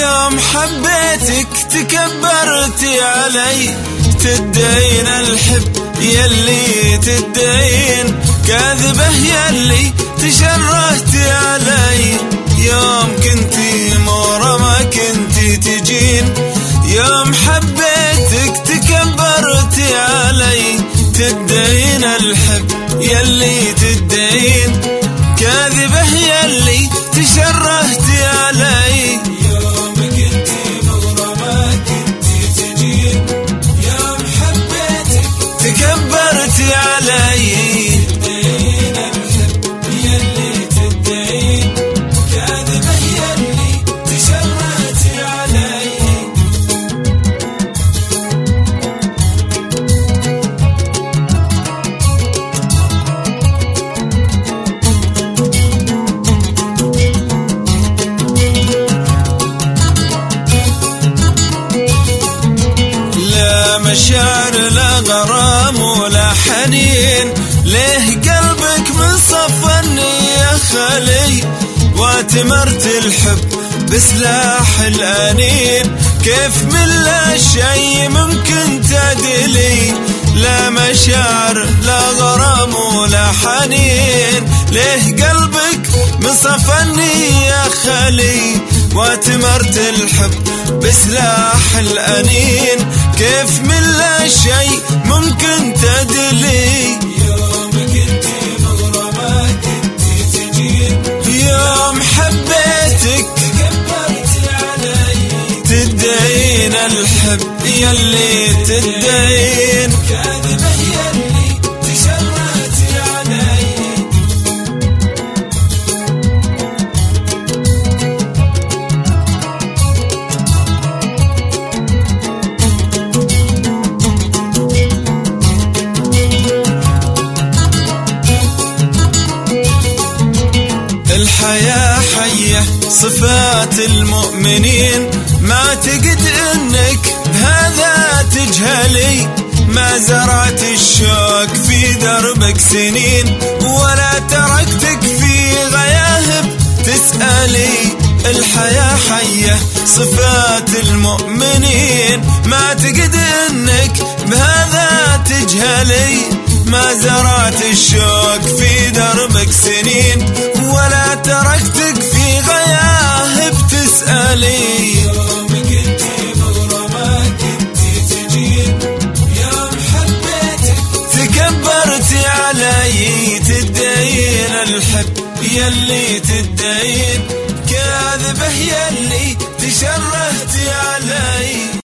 يوم حبيتك تكبرتي علي، تدين الحب يلي تدين، كاذبة يلي تشرهتي علي. يوم كنتي مورا ما كنتي تجين، يوم حبيتك تكبرتي علي، تدين الحب يلي تدين، كاذبة يلي تشرهتي علي. يوم كنتي مورا ما كنتي تجين، يوم حبيتك تكبرتي علي، تدين الحب يلي تدين، كاذبة يلي تشرهتي علي. مشاعر لا غرام ولا حنين، ليه قلبك من صفني يا خلي، واتمرت الحب بسلاح الأنين، كيف من لا شيء ممكن تعدلي. لا مشاعر لا غرام ولا حنين، ليه قلبك من صفني يا خلي، واتمرت الحب بسلاح الأنين، كيف من لا شيء ممكن تدلي. يوم كنتي مغرى ما كنتي تجين، يوم حبيتك تكبرتي علي، تدين الحب يلي تدين، كاذبة يلي تشرهتي علي. الحياة حية صفات المؤمنين، ما تقد انك بهذا تجهلي، ما زرعت الشوق في دربك سنين، ولا تركتك في غياهب تسألي. الحياة حية صفات المؤمنين، ما تقد انك بهذا تجهلي، ما زرعت الشوق في دربك سنين، ولا تركتك في غياهب تسألي. يوم كنتي مغرى ما كنتي تجين، يوم حبيتك تكبرتي علي، تدين الحب يلي تدين، كاذبة يلي تشرهتي علي.